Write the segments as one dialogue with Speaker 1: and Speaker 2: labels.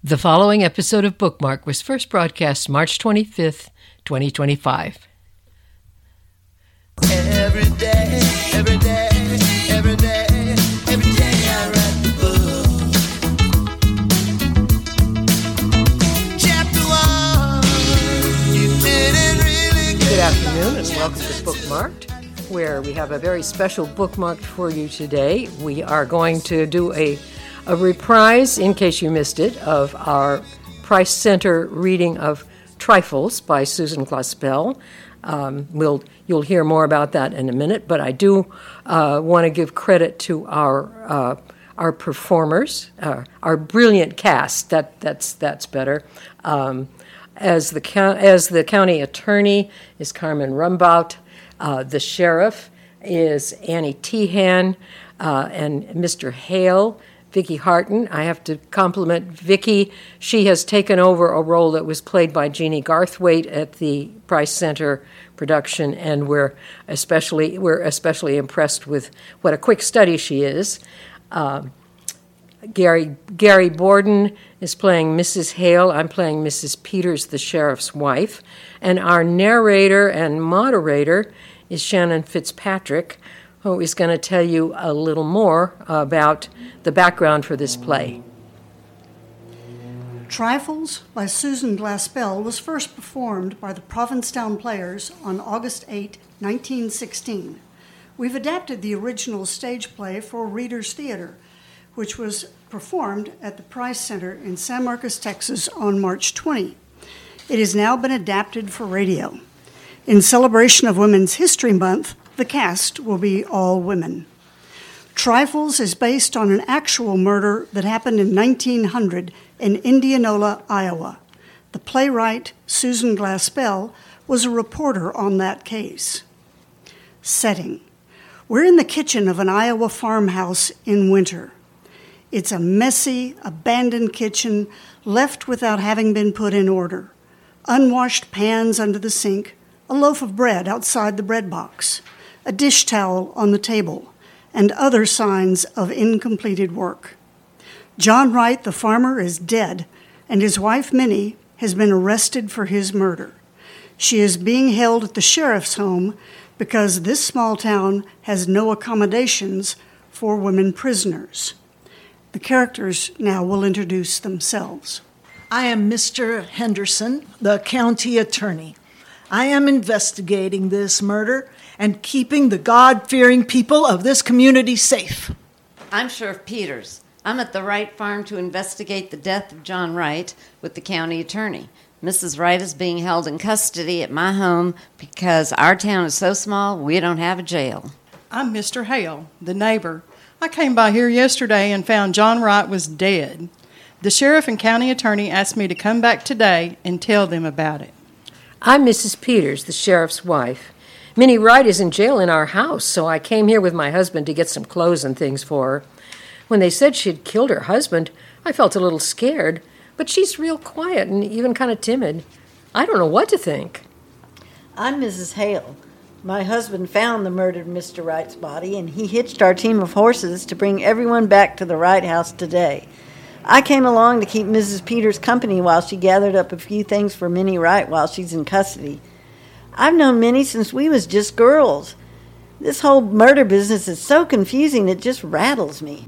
Speaker 1: The following episode of Bookmark was first broadcast March 25th, 2025.
Speaker 2: Every day, every day, every day, every day I write the book. Chapter 1, you didn't really
Speaker 1: Good afternoon and welcome to Bookmarked, where we have a very special bookmark for you today. We are going to do a reprise, in case you missed it, of our Price Center reading of Trifles by Susan Glaspell. You'll hear more about that in a minute, but I do want to give credit to our performers, our brilliant cast. That's better. As the county attorney is Carmen Rumbaut. The sheriff is Annie Tehan, and Mr. Hale, Vicki Harton. I have to compliment Vicki. She has taken over a role that was played by Jeannie Garthwaite at the Price Center production, and we're especially impressed with what a quick study she is. Gary Borden is playing Mrs. Hale. I'm playing Mrs. Peters, the sheriff's wife. And our narrator and moderator is Shannon Fitzpatrick, who is going to tell you a little more about the background for this play.
Speaker 3: Trifles by Susan Glaspell was first performed by the Provincetown Players on August 8, 1916. We've adapted the original stage play for Reader's Theater, which was performed at the Price Center in San Marcos, Texas on March 20. It has now been adapted for radio. In celebration of Women's History Month, the cast will be all women. Trifles is based on an actual murder that happened in 1900 in Indianola, Iowa. The playwright, Susan Glaspell, was a reporter on that case. Setting. We're in the kitchen of an Iowa farmhouse in winter. It's a messy, abandoned kitchen left without having been put in order. Unwashed pans under the sink, a loaf of bread outside the bread box, a dish towel on the table, and other signs of incompleted work. John Wright, the farmer, is dead, and his wife, Minnie, has been arrested for his murder. She is being held at the sheriff's home because this small town has no accommodations for women prisoners. The characters now will introduce themselves.
Speaker 4: I am Mr. Henderson, the county attorney. I am investigating this murder and keeping the God-fearing people of this community safe.
Speaker 5: I'm Sheriff Peters. I'm at the Wright farm to investigate the death of John Wright with the county attorney. Mrs. Wright is being held in custody at my home because our town is so small we don't have a jail.
Speaker 6: I'm Mr. Hale, the neighbor. I came by here yesterday and found John Wright was dead. The sheriff and county attorney asked me to come back today and tell them about it.
Speaker 1: I'm Mrs. Peters, the sheriff's wife. Minnie Wright is in jail in our house, so I came here with my husband to get some clothes and things for her. When they said she'd killed her husband, I felt a little scared, but she's real quiet and even kind of timid. I don't know what to think.
Speaker 7: I'm Mrs. Hale. My husband found the murdered Mr. Wright's body, and he hitched our team of horses to bring everyone back to the Wright house today. I came along to keep Mrs. Peters company while she gathered up a few things for Minnie Wright while she's in custody. I've known Minnie since we was just girls. This whole murder business is so confusing it just rattles me.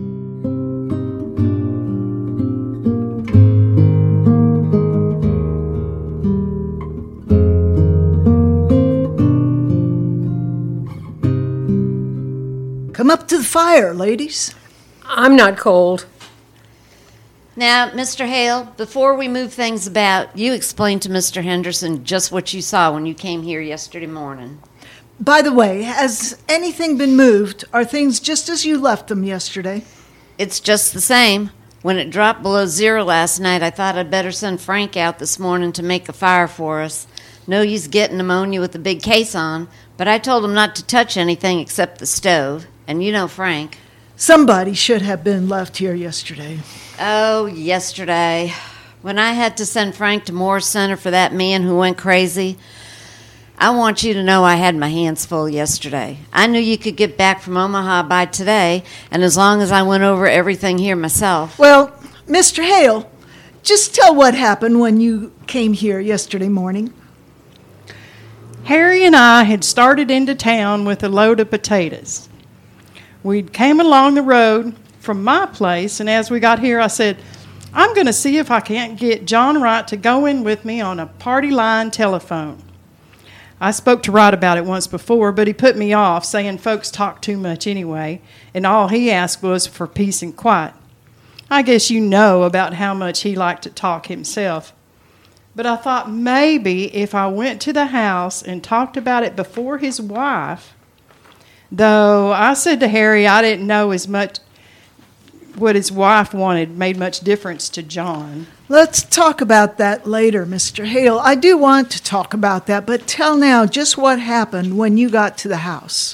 Speaker 4: Come up to the fire, ladies.
Speaker 1: I'm not cold.
Speaker 5: Now, Mr. Hale, before we move things about, you explain to Mr. Henderson just what you saw when you came here yesterday morning.
Speaker 4: By the way, has anything been moved? Are things just as you left them yesterday?
Speaker 5: It's just the same. When it dropped below zero last night, I thought I'd better send Frank out this morning to make a fire for us. No use getting pneumonia with the big case on, but I told him not to touch anything except the stove. And you know Frank.
Speaker 4: Somebody should have been left here yesterday.
Speaker 5: Oh, yesterday. When I had to send Frank to Moore Center for that man who went crazy, I want you to know I had my hands full yesterday. I knew you could get back from Omaha by today, and as long as I went over everything here myself.
Speaker 4: Well, Mr. Hale, Just tell what happened when you came here yesterday morning.
Speaker 6: Harry and I had started into town with a load of potatoes. We came along the road from my place, and as we got here, I said, I'm going to see if I can't get John Wright to go in with me on a party line telephone. I spoke to Wright about it once before, but he put me off, saying folks talk too much anyway, and all he asked was for peace and quiet. I guess you know about how much he liked to talk himself. But I thought maybe if I went to the house and talked about it before his wife, though I said to Harry I didn't know as much what his wife wanted made much difference to John.
Speaker 4: Let's talk about that later, Mr. Hale. I do want to talk about that, but tell now just what happened when you got to the house.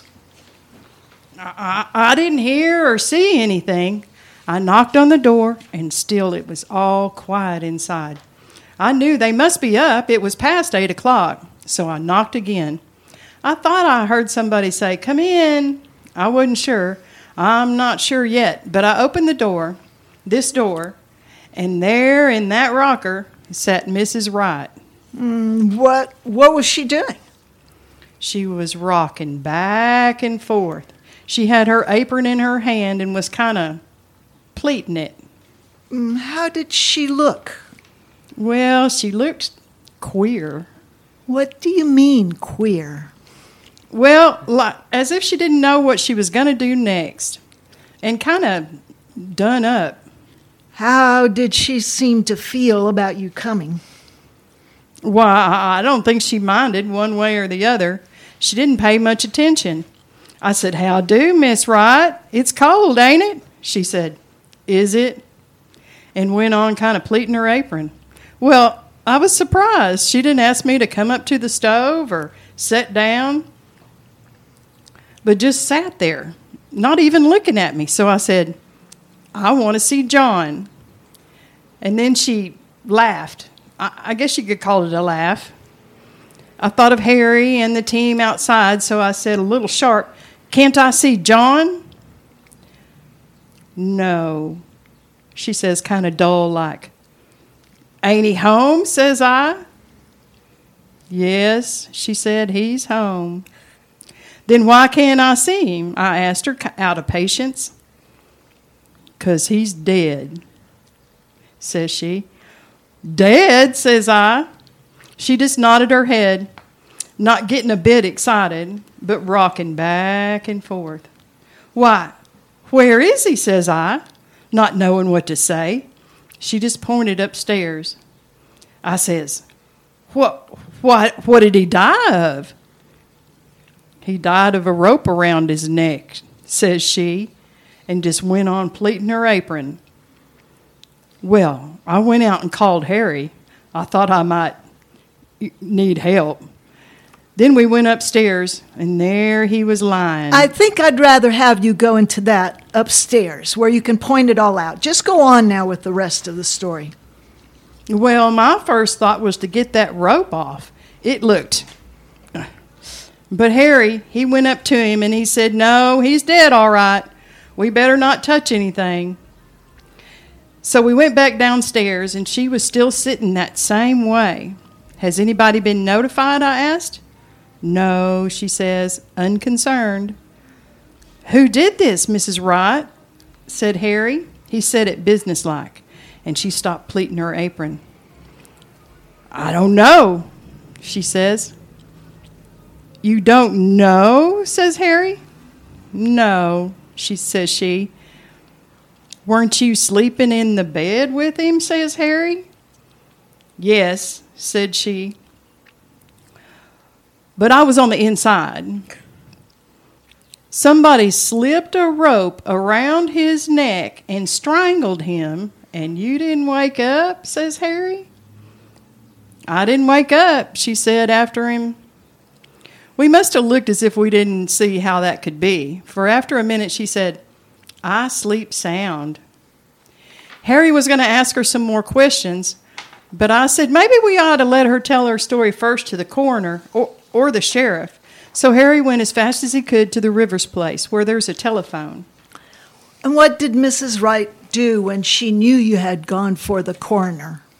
Speaker 6: I didn't hear or see anything. I knocked on the door, and still it was all quiet inside. I knew they must be up. It was past 8 o'clock, so I knocked again. I thought I heard somebody say, "Come in." I wasn't sure. I'm not sure yet, but I opened the door, this door, and there in that rocker sat Mrs. Wright.
Speaker 4: What was she doing?
Speaker 6: She was rocking back and forth. She had her apron in her hand and was kind of pleating it.
Speaker 4: How did she look?
Speaker 6: Well, she looked queer.
Speaker 4: What do you mean, queer?
Speaker 6: Well, like, as if she didn't know what she was going to do next, and kind of done up.
Speaker 4: How did she seem to feel about you coming?
Speaker 6: Why, I don't think she minded one way or the other. She didn't pay much attention. I said, "How do, Miss Wright? It's cold, ain't it?" She said, "Is it?" and went on kind of pleating her apron. Well, I was surprised. She didn't ask me to come up to the stove or sit down, but just sat there, not even looking at me. So I said, "I want to see John." And then she laughed. I guess you could call it a laugh. I thought of Harry and the team outside, so I said a little sharp, "Can't I see John?" "No," she says, kind of dull like. "Ain't he home?" says I. "Yes," she said, "he's home." "Then why can't I see him?" I asked her out of patience. "'Cause he's dead," says she. "Dead?" says I. She just nodded her head, not getting a bit excited, but rocking back and forth. "Why, where is he?" says I, not knowing what to say. She just pointed upstairs. I says, What did he die of?" "He died of a rope around his neck," says she, and just went on pleating her apron. Well, I went out and called Harry. I thought I might need help. Then we went upstairs, and there he was lying.
Speaker 4: I think I'd rather have you go into that upstairs where you can point it all out. Just go on now with the rest of the story.
Speaker 6: Well, my first thought was to get that rope off. It looked... But Harry, he went up to him and he said, "No, he's dead all right. We better not touch anything." So we went back downstairs, and she was still sitting that same way. "Has anybody been notified?" I asked. "No," she says, unconcerned. "Who did this, Mrs. Wright?" said Harry. He said it businesslike, and she stopped pleating her apron. "I don't know," she says. "You don't know?" says Harry. "No," says she. "Weren't you sleeping in the bed with him?" says Harry. "Yes," said she. "But I was on the inside." "Somebody slipped a rope around his neck and strangled him, and you didn't wake up?" says Harry. "I didn't wake up," she said after him. We must have looked as if we didn't see how that could be, for after a minute she said, "I sleep sound." Harry was going to ask her some more questions, but I said maybe we ought to let her tell her story first to the coroner or the sheriff. So Harry went as fast as he could to the Rivers place, where there's a telephone.
Speaker 4: And what did Mrs. Wright do when she knew you had gone for the coroner?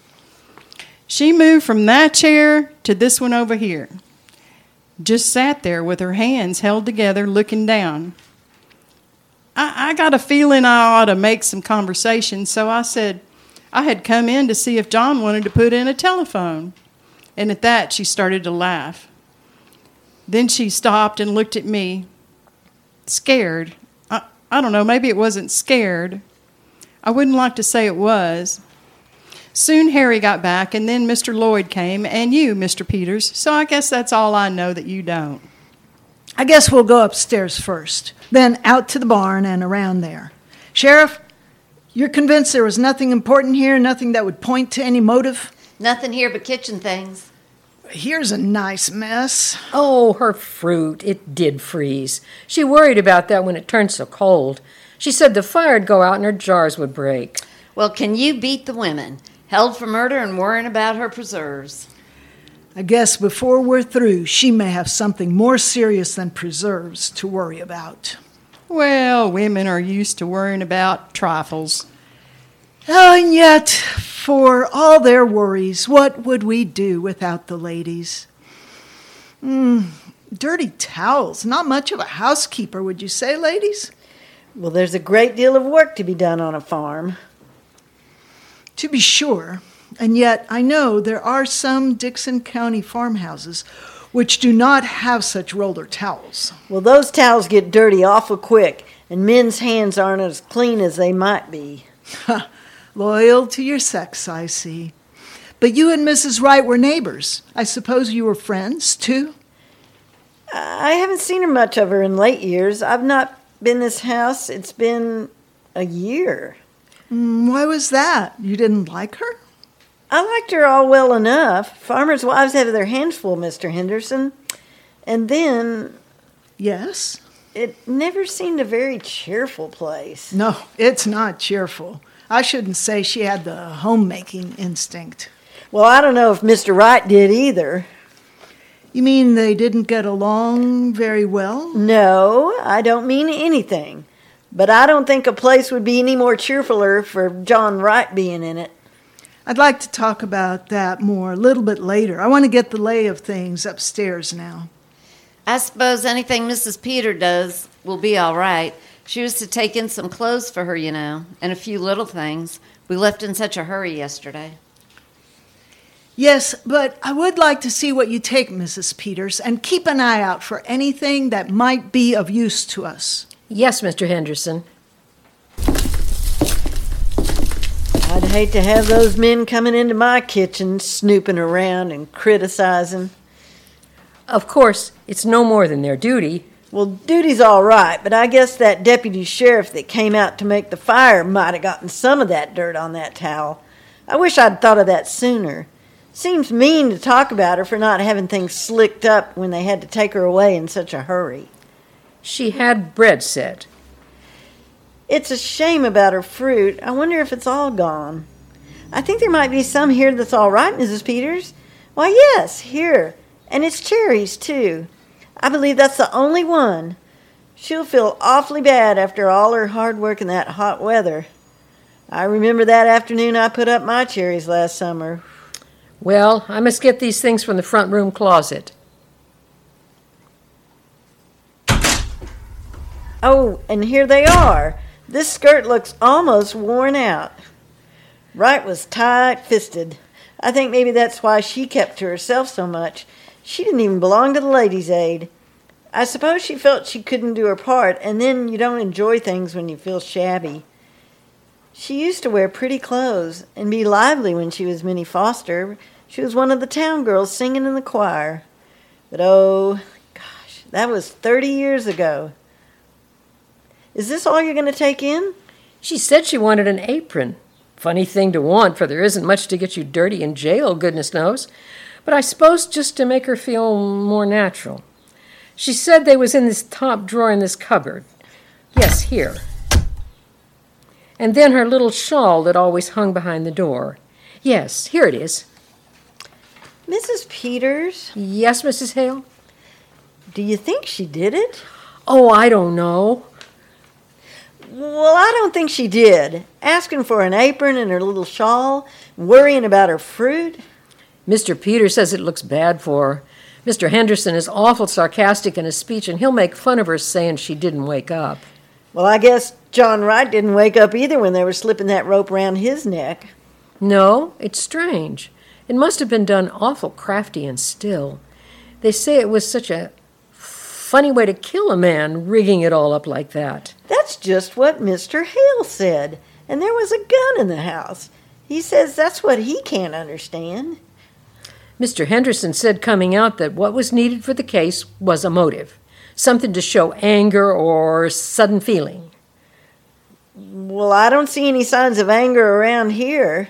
Speaker 6: She moved from that chair to this one over here. Just sat there with her hands held together looking down. I got a feeling I ought to make some conversation, so I said I had come in to see if John wanted to put in a telephone. And at that, she started to laugh. Then she stopped and looked at me, scared. I don't know, maybe it wasn't scared. I wouldn't like to say it was. Soon Harry got back, and then Mr. Lloyd came, and you, Mr. Peters, so I guess that's all I know that you don't.
Speaker 4: I guess we'll go upstairs first, then out to the barn and around there. Sheriff, you're convinced there was nothing important here, nothing that would point to any motive?
Speaker 5: Nothing here but kitchen things.
Speaker 4: Here's a nice mess.
Speaker 1: Oh, her fruit. It did freeze. She worried about that when it turned so cold. She said the fire'd go out and her jars would break.
Speaker 5: Well, can you beat the women? Held for murder and worrying about her preserves.
Speaker 4: I guess before we're through, she may have something more serious than preserves to worry about.
Speaker 6: Well, women are used to worrying about trifles.
Speaker 4: Oh, and yet, for all their worries, what would we do without the ladies? Dirty towels. Not much of a housekeeper, would you say, ladies?
Speaker 7: Well, there's a great deal of work to be done on a farm.
Speaker 4: To be sure, and yet I know there are some Dixon County farmhouses which do not have such roller towels.
Speaker 7: Well, those towels get dirty awful quick, and men's hands aren't as clean as they might be.
Speaker 4: Loyal to your sex, I see. But you and Mrs. Wright were neighbors. I suppose you were friends, too?
Speaker 7: I haven't seen much of her in late years. I've not been in this house. It's been a year.
Speaker 4: Why was that? You didn't like her?
Speaker 7: I liked her all well enough. Farmers' wives have their hands full, Mr. Henderson. And then...
Speaker 4: Yes?
Speaker 7: It never seemed a very cheerful place.
Speaker 4: No, it's not cheerful. I shouldn't say she had the homemaking instinct.
Speaker 7: Well, I don't know if Mr. Wright did either.
Speaker 4: You mean they didn't get along very well?
Speaker 7: No, I don't mean anything. But I don't think a place would be any more cheerfuler for John Wright being in it.
Speaker 4: I'd like to talk about that more a little bit later. I want to get the lay of things upstairs now.
Speaker 5: I suppose anything Mrs. Peter does will be all right. She was to take in some clothes for her, you know, and a few little things. We left in such a hurry yesterday.
Speaker 4: Yes, but I would like to see what you take, Mrs. Peters, and keep an eye out for anything that might be of use to us.
Speaker 1: Yes, Mr. Henderson.
Speaker 7: I'd hate to have those men coming into my kitchen, snooping around and criticizing.
Speaker 1: Of course, it's no more than their duty.
Speaker 7: Well, duty's all right, but I guess that deputy sheriff that came out to make the fire might have gotten some of that dirt on that towel. I wish I'd thought of that sooner. Seems mean to talk about her for not having things slicked up when they had to take her away in such a hurry.
Speaker 1: She had bread set.
Speaker 7: It's a shame about her fruit. I wonder if it's all gone. I think there might be some here that's all right, Mrs. Peters. Why, yes, here. And it's cherries, too. I believe that's the only one. She'll feel awfully bad after all her hard work in that hot weather. I remember that afternoon I put up my cherries last summer.
Speaker 1: Well, I must get these things from the front room closet.
Speaker 7: Oh, and here they are. This skirt looks almost worn out. Wright was tight-fisted. I think maybe that's why she kept to herself so much. She didn't even belong to the Ladies' Aid. I suppose she felt she couldn't do her part, and then you don't enjoy things when you feel shabby. She used to wear pretty clothes and be lively when she was Minnie Foster. She was one of the town girls singing in the choir. But oh, gosh, that was 30 years ago. Is this all you're going to take in?
Speaker 1: She said she wanted an apron. Funny thing to want, for there isn't much to get you dirty in jail, goodness knows. But I suppose just to make her feel more natural. She said they was in this top drawer in this cupboard. Yes, here. And then her little shawl that always hung behind the door. Yes, here it is.
Speaker 7: Mrs. Peters,
Speaker 1: Yes, Mrs. Hale?
Speaker 7: do you think she did it?
Speaker 1: Oh, I don't know.
Speaker 7: Well, I don't think she did. Asking for an apron and her little shawl, worrying about her fruit.
Speaker 1: Mr. Peters says it looks bad for her. Mr. Henderson is awful sarcastic in his speech, and he'll make fun of her saying she didn't wake up.
Speaker 7: Well, I guess John Wright didn't wake up either when they were slipping that rope around his neck.
Speaker 1: No, it's strange. It must have been done awful crafty and still. They say it was such a funny way to kill a man, rigging it all up like that.
Speaker 7: That's just what Mr. Hale said. And there was a gun in the house. He says that's what he can't understand.
Speaker 1: Mr. Henderson said coming out that what was needed for the case was a motive, something to show anger or sudden feeling.
Speaker 7: Well, I don't see any signs of anger around here.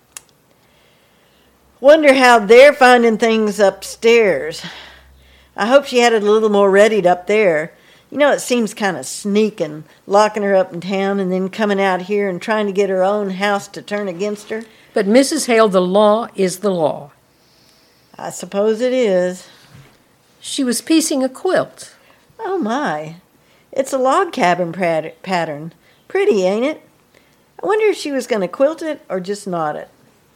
Speaker 7: Wonder how they're finding things upstairs. I hope she had it a little more readied up there. You know, it seems kind of sneaking, locking her up in town and then coming out here and trying to get her own house to turn against her.
Speaker 1: But Mrs. Hale, the law is the law.
Speaker 7: I suppose it is.
Speaker 1: She was piecing a quilt.
Speaker 7: Oh, my. It's a log cabin pattern. Pretty, ain't it? I wonder if she was going to quilt it or just knot it.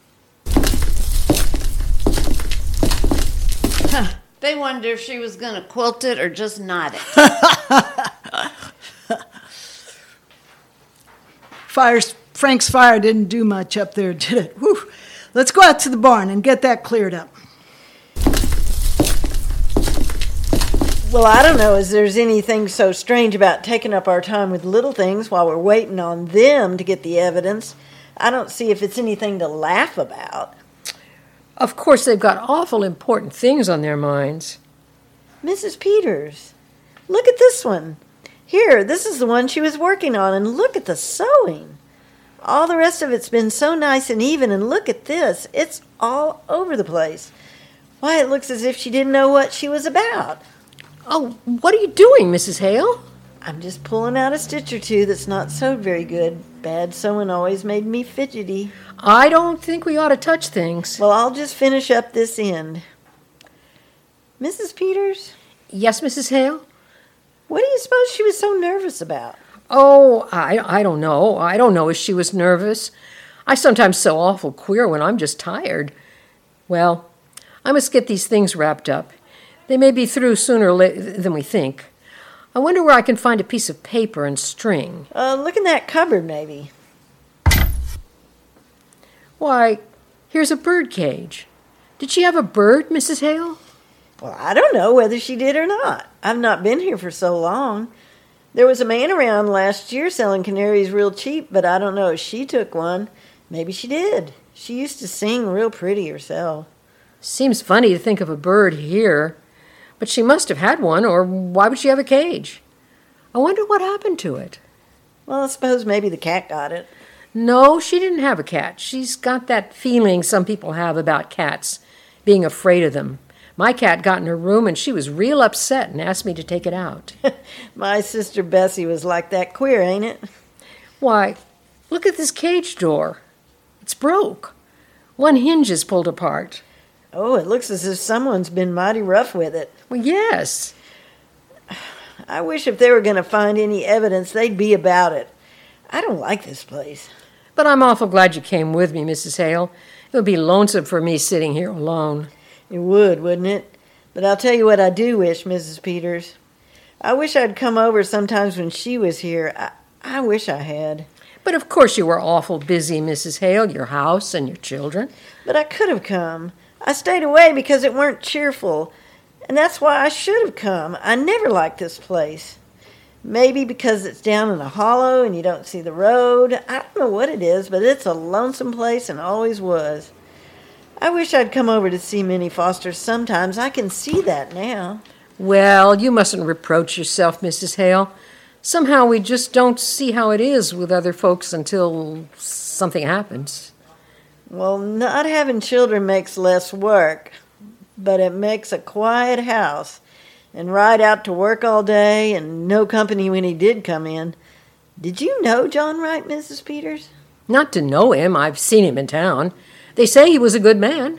Speaker 5: They wondered if she was going to quilt it or just knot it.
Speaker 4: Frank's fire didn't do much up there, did it? Whew. Let's go out to the barn and get that cleared up.
Speaker 7: Well, I don't know as there's anything so strange about taking up our time with little things while we're waiting on them to get the evidence. I don't see if it's anything to laugh about.
Speaker 1: Of course, they've got awful important things on their minds.
Speaker 7: Mrs. Peters, look at this one. Here, this is the one she was working on, and look at the sewing. All the rest of it's been so nice and even, and look at this. It's all over the place. Why, it looks as if she didn't know what she was about.
Speaker 1: Oh, what are you doing, Mrs. Hale?
Speaker 7: I'm just pulling out a stitch or two that's not sewed very good. Bad sewing always made me fidgety.
Speaker 1: I don't think we ought to touch things.
Speaker 7: Well, I'll just finish up this end. Mrs. Peters?
Speaker 1: Yes, Mrs. Hale?
Speaker 7: What do you suppose she was so nervous about?
Speaker 1: Oh, I don't know. I don't know if she was nervous. I sometimes sew awful queer when I'm just tired. Well, I must get these things wrapped up. They may be through sooner than we think. I wonder where I can find a piece of paper and string.
Speaker 7: Look in that cupboard, maybe.
Speaker 1: Why, here's a bird cage. Did she have a bird, Mrs. Hale?
Speaker 7: Well, I don't know whether she did or not. I've not been here for so long. There was a man around last year selling canaries real cheap, but I don't know if she took one. Maybe she did. She used to sing real pretty herself.
Speaker 1: Seems funny to think of a bird here. But she must have had one, or why would she have a cage? I wonder what happened to it.
Speaker 7: Well, I suppose maybe the cat got it.
Speaker 1: No, she didn't have a cat. She's got that feeling some people have about cats, being afraid of them. My cat got in her room, and she was real upset and asked me to take it out.
Speaker 7: My sister Bessie was like that. Queer, ain't it?
Speaker 1: Why, look at this cage door. It's broke. One hinge is pulled apart.
Speaker 7: Oh, it looks as if someone's been mighty rough with it.
Speaker 1: Well, yes.
Speaker 7: I wish if they were going to find any evidence, they'd be about it. I don't like this place.
Speaker 1: But I'm awful glad you came with me, Mrs. Hale. It would be lonesome for me sitting here alone.
Speaker 7: It would, wouldn't it? But I'll tell you what I do wish, Mrs. Peters. I wish I'd come over sometimes when she was here. I wish I had.
Speaker 1: But of course you were awful busy, Mrs. Hale, your house and your children.
Speaker 7: But I could have come. I stayed away because it weren't cheerful, and that's why I should have come. I never liked this place. Maybe because it's down in a hollow and you don't see the road. I don't know what it is, but it's a lonesome place and always was. I wish I'd come over to see Minnie Foster sometimes. I can see that now.
Speaker 1: Well, you mustn't reproach yourself, Mrs. Hale. Somehow we just don't see how it is with other folks until something happens.
Speaker 7: Well, not having children makes less work, but it makes a quiet house. And ride out to work all day and no company when he did come in. Did you know John Wright, Mrs. Peters?
Speaker 1: Not to know him. I've seen him in town. They say he was a good man.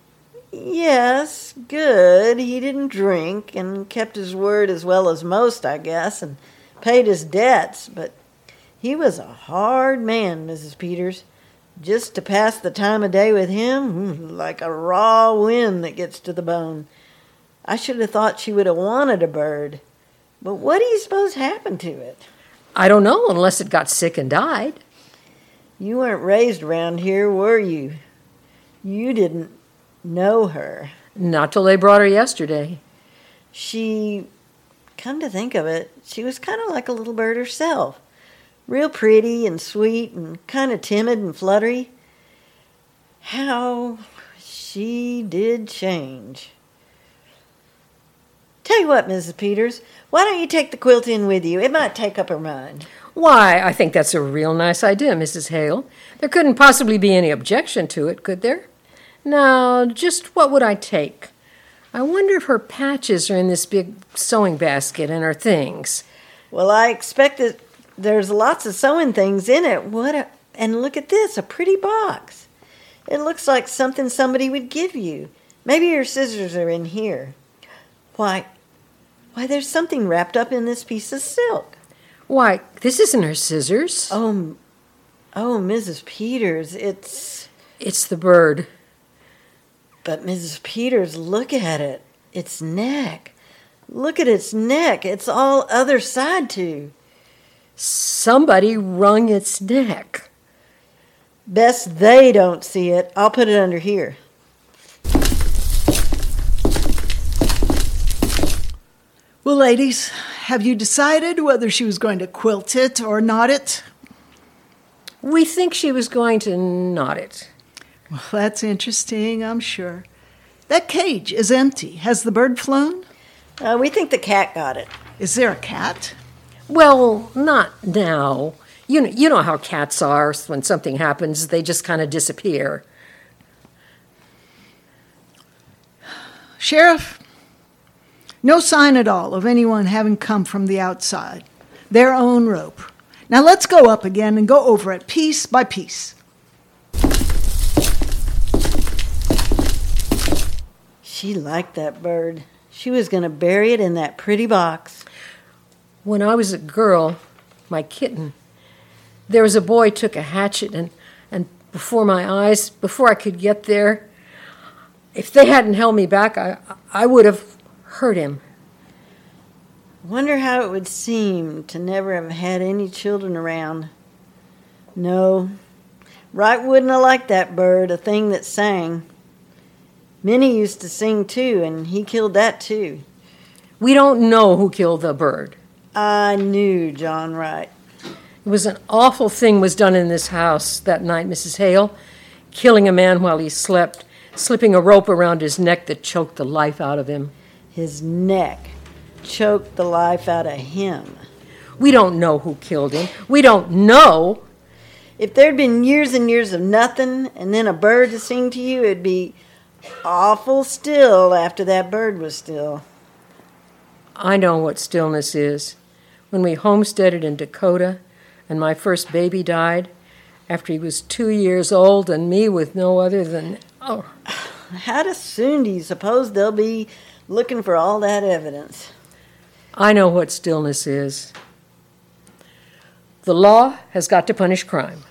Speaker 7: Yes, good. He didn't drink and kept his word as well as most, I guess, and paid his debts. But he was a hard man, Mrs. Peters. Just to pass the time of day with him, like a raw wind that gets to the bone. I should have thought she would have wanted a bird. But what do you suppose happened to it?
Speaker 1: I don't know, unless it got sick and died.
Speaker 7: You weren't raised around here, were you? You didn't know her.
Speaker 1: Not till they brought her yesterday.
Speaker 7: Come to think of it, she was kind of like a little bird herself. Real pretty and sweet and kind of timid and fluttery. How she did change. Tell you what, Mrs. Peters, why don't you take the quilt in with you? It might take up her mind.
Speaker 1: Why, I think that's a real nice idea, Mrs. Hale. There couldn't possibly be any objection to it, could there? Now, just what would I take? I wonder if her patches are in this big sewing basket and her things.
Speaker 7: Well, I expect that there's lots of sewing things in it. And look at this, a pretty box. It looks like something somebody would give you. Maybe your scissors are in here. Why, there's something wrapped up in this piece of silk.
Speaker 1: Why, this isn't her scissors.
Speaker 7: Oh, Mrs. Peters, it's
Speaker 1: the bird.
Speaker 7: But Mrs. Peters, look at it. Its neck. Look at its neck. It's all other side to.
Speaker 1: Somebody wrung its neck.
Speaker 7: Best they don't see it. I'll put it under here.
Speaker 4: Well, ladies, have you decided whether she was going to quilt it or knot it?
Speaker 1: We think she was going to knot it.
Speaker 4: Well, that's interesting, I'm sure. That cage is empty. Has the bird flown?
Speaker 7: We think the cat got it.
Speaker 4: Is there a cat?
Speaker 1: Well, not now. You know how cats are. When something happens, they just kind of disappear.
Speaker 4: Sheriff, no sign at all of anyone having come from the outside. Their own rope. Now let's go up again and go over it piece by piece.
Speaker 7: She liked that bird. She was going to bury it in that pretty box.
Speaker 1: When I was a girl, my kitten, there was a boy took a hatchet and before my eyes, before I could get there, if they hadn't held me back, I would have hurt him.
Speaker 7: Wonder how it would seem to never have had any children around. No, Wright wouldn't have liked that bird, a thing that sang. Minnie used to sing too, and he killed that too.
Speaker 1: We don't know who killed the bird.
Speaker 7: I knew John Wright.
Speaker 1: It was an awful thing was done in this house that night, Mrs. Hale, killing a man while he slept, slipping a rope around his neck that choked the life out of him.
Speaker 7: His neck choked the life out of him.
Speaker 1: We don't know who killed him. We don't know.
Speaker 7: If there'd been years and years of nothing and then a bird to sing to you, it'd be awful still after that bird was still.
Speaker 1: I know what stillness is. When we homesteaded in Dakota and my first baby died after he was 2 years old and me with no other than,
Speaker 7: How soon do you suppose they'll be looking for all that evidence?
Speaker 1: I know what stillness is. The law has got to punish crime.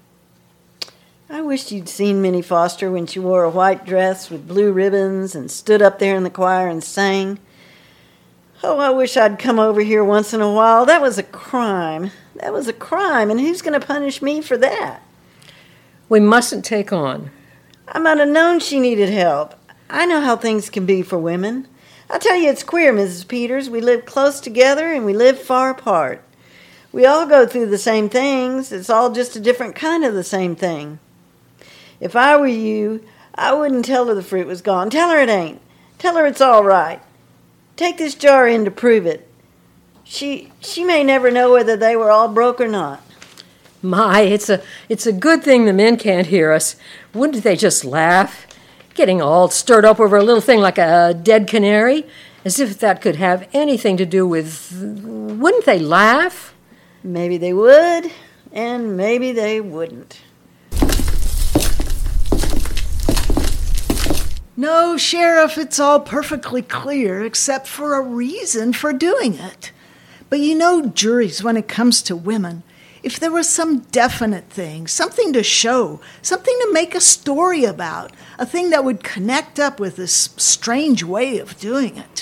Speaker 7: I wished you'd seen Minnie Foster when she wore a white dress with blue ribbons and stood up there in the choir and sang. Oh, I wish I'd come over here once in a while. That was a crime. That was a crime, and who's going to punish me for that?
Speaker 1: We mustn't take on.
Speaker 7: I might have known she needed help. I know how things can be for women. I tell you, it's queer, Mrs. Peters. We live close together and we live far apart. We all go through the same things. It's all just a different kind of the same thing. If I were you, I wouldn't tell her the fruit was gone. Tell her it ain't. Tell her it's all right. Take this jar in to prove it. She may never know whether they were all broke or not.
Speaker 1: My, it's a good thing the men can't hear us. Wouldn't they just laugh? Getting all stirred up over a little thing like a dead canary, as if that could have anything to do with... Wouldn't they laugh?
Speaker 7: Maybe they would, and maybe they wouldn't.
Speaker 4: No, Sheriff, it's all perfectly clear except for a reason for doing it. But you know juries when it comes to women. If there was some definite thing, something to show, something to make a story about, a thing that would connect up with this strange way of doing it.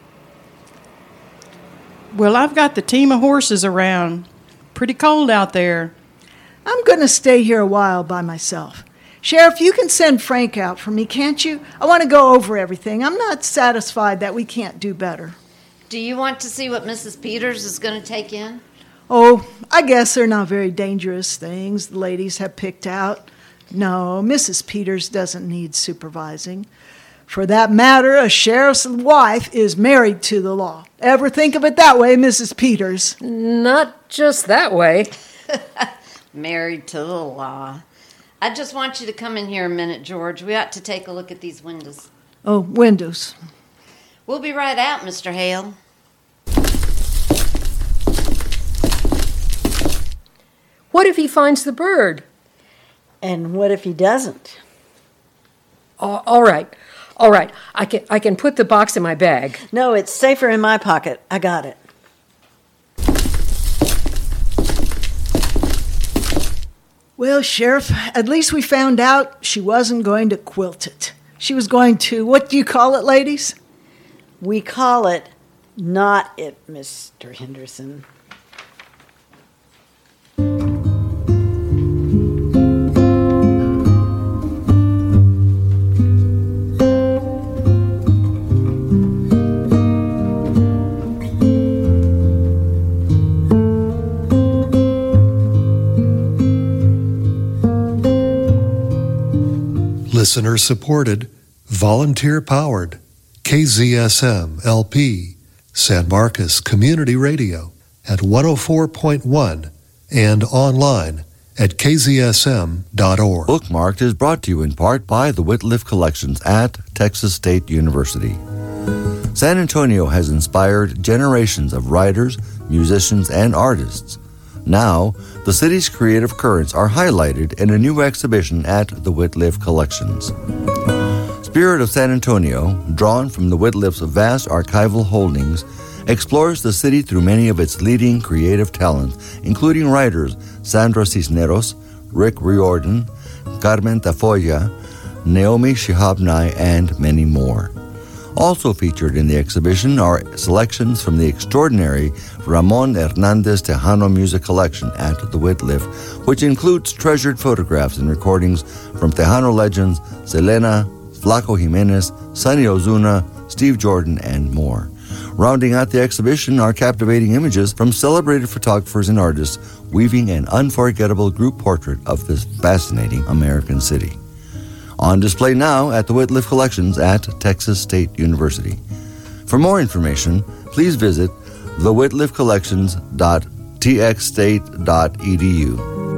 Speaker 6: Well, I've got the team of horses around. Pretty cold out there.
Speaker 4: I'm going to stay here a while by myself. Sheriff, you can send Frank out for me, can't you? I want to go over everything. I'm not satisfied that we can't do better.
Speaker 5: Do you want to see what Mrs. Peters is going to take in?
Speaker 4: Oh, I guess they're not very dangerous things the ladies have picked out. No, Mrs. Peters doesn't need supervising. For that matter, a sheriff's wife is married to the law. Ever think of it that way, Mrs. Peters?
Speaker 1: Not just that way.
Speaker 5: Married to the law. I just want you to come in here a minute, George. We ought to take a look at these windows.
Speaker 4: Oh, windows.
Speaker 5: We'll be right out, Mr. Hale.
Speaker 1: What if he finds the bird?
Speaker 7: And what if he doesn't?
Speaker 1: All right. I can put the box in my bag.
Speaker 7: No, it's safer in my pocket. I got it.
Speaker 4: Well, Sheriff, at least we found out she wasn't going to quilt it. She was going to, what do you call it, ladies?
Speaker 7: We call it not it, Mr. Henderson.
Speaker 8: Listener supported, volunteer powered, KZSM LP, San Marcos Community Radio at 104.1 and online at kzsm.org.
Speaker 9: Bookmarked is brought to you in part by the Whitliff Collections at Texas State University. San Antonio has inspired generations of writers, musicians, and artists. Now, the city's creative currents are highlighted in a new exhibition at the Whitliff Collections. Spirit of San Antonio, drawn from the Whitliff's vast archival holdings, explores the city through many of its leading creative talents, including writers Sandra Cisneros, Rick Riordan, Carmen Tafoya, Naomi Shihab Nye, and many more. Also featured in the exhibition are selections from the extraordinary Ramon Hernandez Tejano Music Collection at the Whitliff, which includes treasured photographs and recordings from Tejano legends Selena, Flaco Jimenez, Sonny Ozuna, Steve Jordan, and more. Rounding out the exhibition are captivating images from celebrated photographers and artists weaving an unforgettable group portrait of this fascinating American city. On display now at the Whitliff Collections at Texas State University. For more information, please visit thewhitliffcollections.txstate.edu.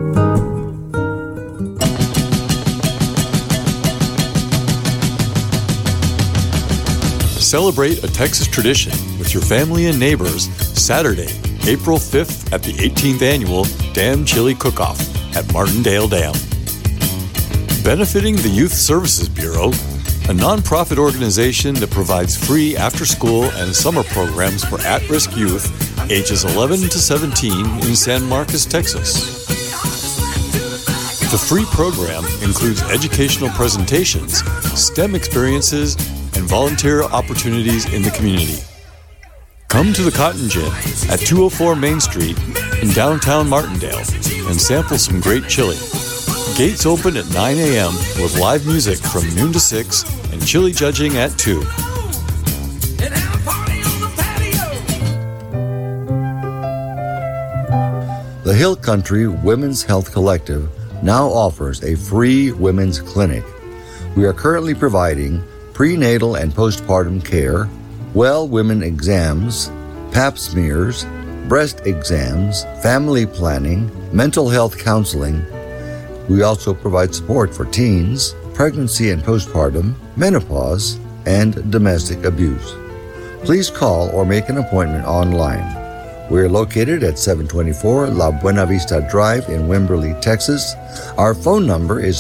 Speaker 10: Celebrate a Texas tradition with your family and neighbors Saturday, April 5th at the 18th Annual Dam Chili Cook-Off at Martindale Dam. Benefiting the Youth Services Bureau, a nonprofit organization that provides free after-school and summer programs for at-risk youth ages 11 to 17 in San Marcos, Texas. The free program includes educational presentations, STEM experiences, and volunteer opportunities in the community. Come to the Cotton Gin at 204 Main Street in downtown Martindale and sample some great chili. Gates open at 9 a.m. with live music from noon to 6 and chili judging at 2.
Speaker 9: The Hill Country Women's Health Collective now offers a free women's clinic. We are currently providing prenatal and postpartum care, well women exams, pap smears, breast exams, family planning, mental health counseling. We also provide support for teens, pregnancy and postpartum, menopause, and domestic abuse. Please call or make an appointment online. We're located at 724 La Buena Vista Drive in Wimberley, Texas. Our phone number is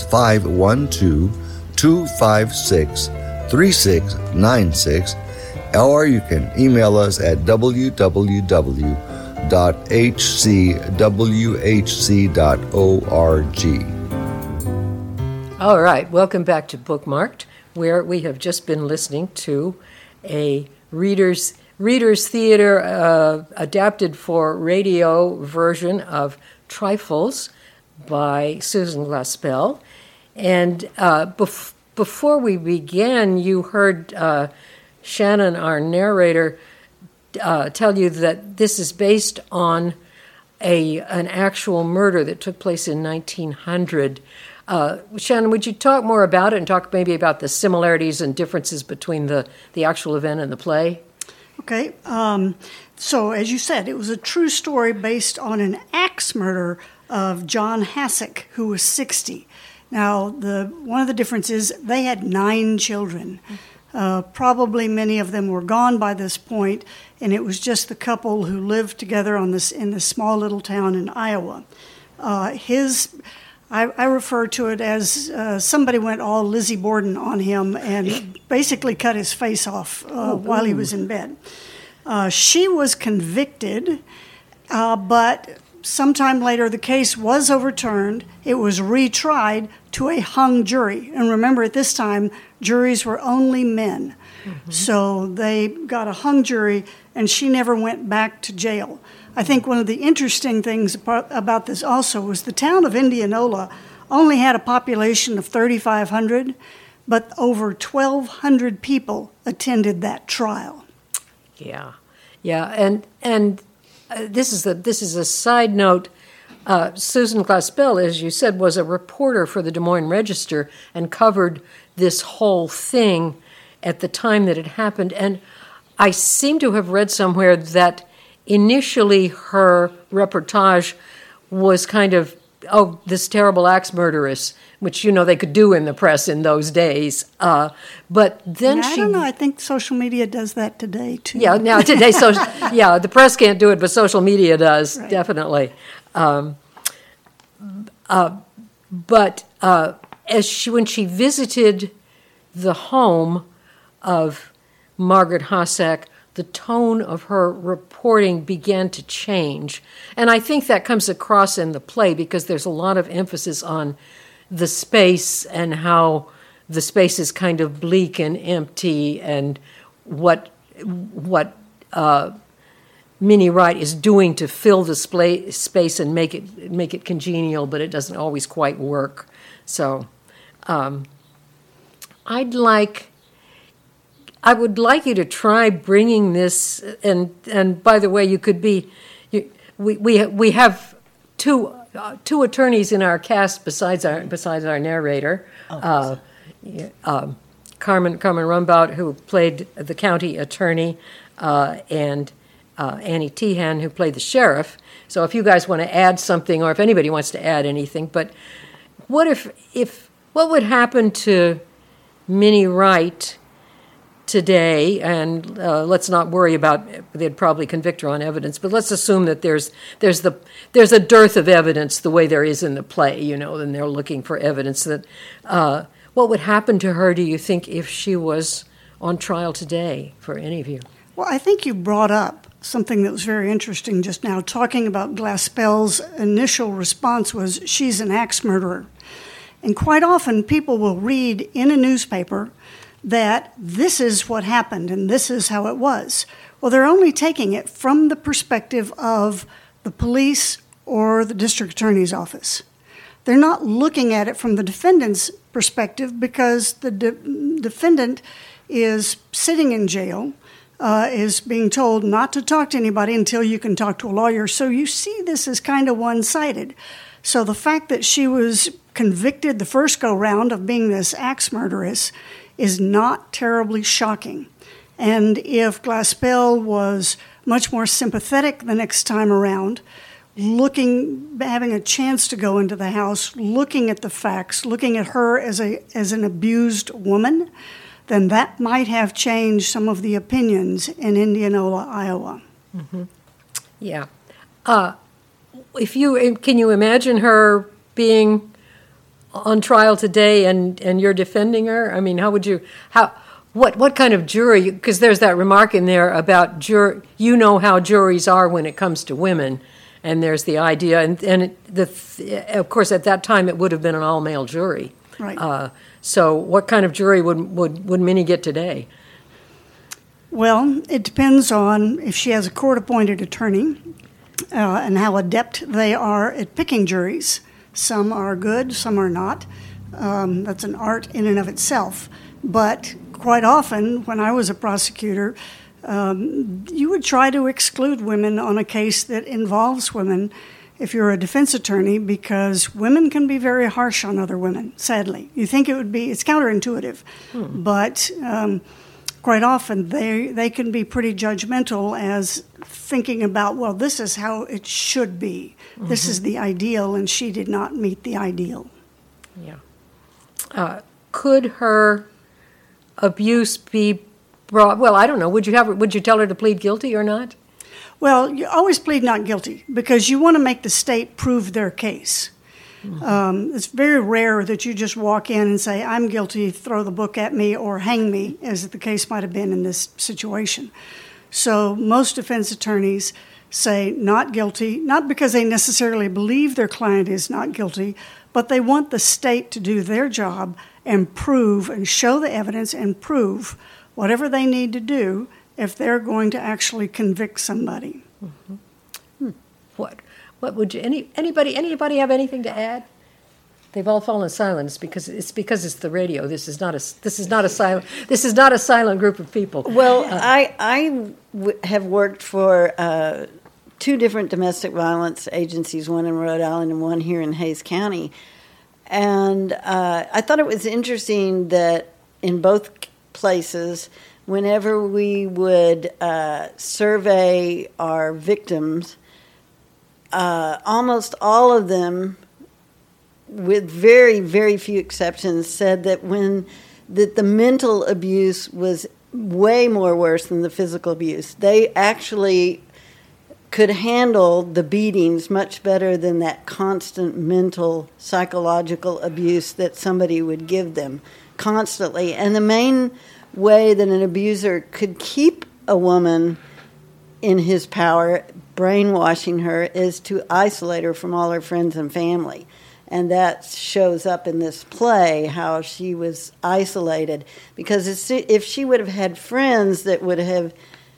Speaker 9: 512-256-3696, or you can email us at www.thewhitliffcollections www.hcwhc.org.
Speaker 1: All right, welcome back to Bookmarked, where we have just been listening to a Reader's Theater adapted for radio version of Trifles by Susan Glaspell. And before we began, you heard Shannon, our narrator, tell you that this is based on an actual murder that took place in 1900. Shannon, would you talk more about it and talk maybe about the similarities and differences between the actual event and the play?
Speaker 3: Okay. So, as you said, it was a true story based on an axe murder of John Hasek, who was 60. Now, one of the differences, they had 9 children. Probably many of them were gone by this point, and it was just the couple who lived together in this small little town in Iowa. I refer to it as somebody went all Lizzie Borden on him and basically cut his face off while he was in bed. She was convicted, but sometime later the case was overturned. It was retried to a hung jury. And remember, at this time, juries were only men. Mm-hmm. So they got a hung jury, and she never went back to jail. I think one of the interesting things about this also was the town of Indianola only had a population of 3,500, but over 1,200 people attended that trial.
Speaker 1: Yeah, and this is a side note. Susan Glaspell, as you said, was a reporter for the Des Moines Register and covered this whole thing at the time that it happened. And I seem to have read somewhere that initially her reportage was kind of, this terrible axe murderess, which, they could do in the press in those days. But then
Speaker 3: I don't know. I think social media does that today, too.
Speaker 1: Yeah, now today, the press can't do it, but social media does, right. Definitely. But when she visited the home of Margaret Hasek, the tone of her reporting began to change. And I think that comes across in the play because there's a lot of emphasis on the space and how the space is kind of bleak and empty, and what Minnie Wright is doing to fill the space and make it congenial, but it doesn't always quite work. So I would like you to try bringing this, and by the way, we have two attorneys in our cast besides our narrator, Carmen Rumbaut, who played the county attorney, and Annie Tehan, who played the sheriff. So if you guys want to add something, or if anybody wants to add anything, but what what would happen to Minnie Wright today? And let's not worry about, they'd probably convict her on evidence, but let's assume that there's a dearth of evidence the way there is in the play, and they're looking for evidence that what would happen to her, do you think, if she was on trial today, for any of you?
Speaker 3: Well, I think you brought up something that was very interesting just now. Talking about Glaspell's initial response was, she's an axe murderer. And quite often people will read in a newspaper that this is what happened and this is how it was. Well, they're only taking it from the perspective of the police or the district attorney's office. They're not looking at it from the defendant's perspective, because the defendant is sitting in jail, is being told not to talk to anybody until you can talk to a lawyer. So you see this as kind of one-sided. So the fact that she was convicted the first go-round of being this axe murderess is not terribly shocking. And if Glaspell was much more sympathetic the next time around, having a chance to go into the house, looking at the facts, looking at her as an abused woman, then that might have changed some of the opinions in Indianola, Iowa.
Speaker 1: Mm-hmm. Yeah. Can you imagine her being on trial today and you're defending her? I mean, what kind of jury? Because there's that remark in there about you know how juries are when it comes to women, and there's the idea, of course at that time it would have been an all-male jury.
Speaker 3: Right.
Speaker 1: So what kind of jury would Minnie get today?
Speaker 3: Well, it depends on if she has a court-appointed attorney and how adept they are at picking juries. Some are good, some are not. That's an art in and of itself. But quite often, when I was a prosecutor, you would try to exclude women on a case that involves women if you're a defense attorney, because women can be very harsh on other women, sadly. You think it's counterintuitive, but quite often they can be pretty judgmental as thinking about, well, this is how it should be. Mm-hmm. This is the ideal, and she did not meet the ideal.
Speaker 1: Yeah. Could her abuse be brought? Well, I don't know. Would you tell her to plead guilty or not?
Speaker 3: Well, you always plead not guilty because you want to make the state prove their case. Mm-hmm. It's very rare that you just walk in and say, I'm guilty, throw the book at me, or hang me, as the case might have been in this situation. So most defense attorneys say not guilty, not because they necessarily believe their client is not guilty, but they want the state to do their job and prove and show the evidence and prove whatever they need to do if they're going to actually convict somebody.
Speaker 1: Mm-hmm. What would you anybody have anything to add? They've all fallen silent because it's the radio. This is not a silent group of people.
Speaker 7: Well, I have worked for 2 different domestic violence agencies, one in Rhode Island and one here in Hays County, and I thought it was interesting that in both places, whenever we would survey our victims, almost all of them, with very, very few exceptions, said that the mental abuse was way more worse than the physical abuse. They actually could handle the beatings much better than that constant mental, psychological abuse that somebody would give them constantly. And the main way that an abuser could keep a woman in his power, brainwashing her, is to isolate her from all her friends and family. And that shows up in this play, how she was isolated. Because if she would have had friends that would have